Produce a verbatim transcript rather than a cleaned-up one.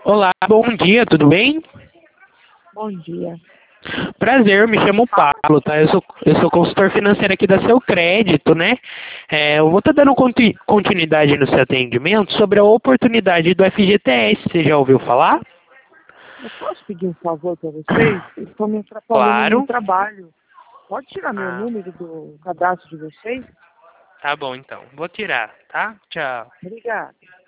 Olá, bom dia, tudo bem? Bom dia. Prazer, eu me chamo Paulo, tá? Eu sou, eu sou consultor financeiro aqui da Seu Crédito, né? É, eu vou estar dando conti- continuidade no seu atendimento sobre a oportunidade do F G T S, você já ouviu falar? Eu posso pedir um favor para vocês? Eles estão me atrapalhando no Claro. trabalho. Pode tirar meu Ah, número do cadastro de vocês? tá bom então. Vou tirar, tá? Tchau. Obrigada.